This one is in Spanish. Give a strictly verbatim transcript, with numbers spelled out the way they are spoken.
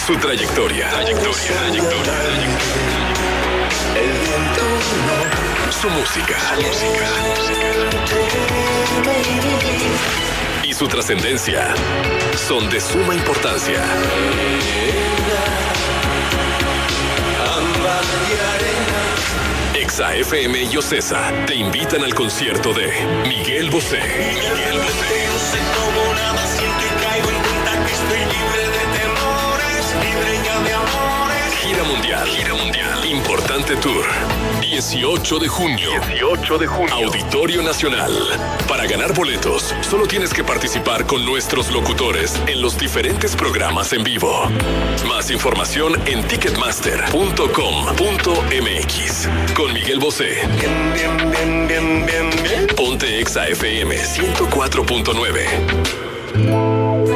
su trayectoria. Trayectoria, trayectoria, trayectoria. Su música. Su música. Y su trascendencia son de suma importancia. Exa F M y Ocesa te invitan al concierto de Miguel Bosé. Miguel Bosé. No sé cómo nada siento y caigo en cuenta que estoy libre de temores, libre ya de amores. Gira mundial. Gira mundial. Importante tour. dieciocho de junio. dieciocho de junio. Auditorio Nacional. Para ganar boletos, solo tienes que participar con nuestros locutores en los diferentes programas en vivo. Más información en ticketmaster punto com punto m x. Con Miguel Bosé. Bien, bien, bien, bien, bien, bien. Ponte Exa F M ciento cuatro punto nueve.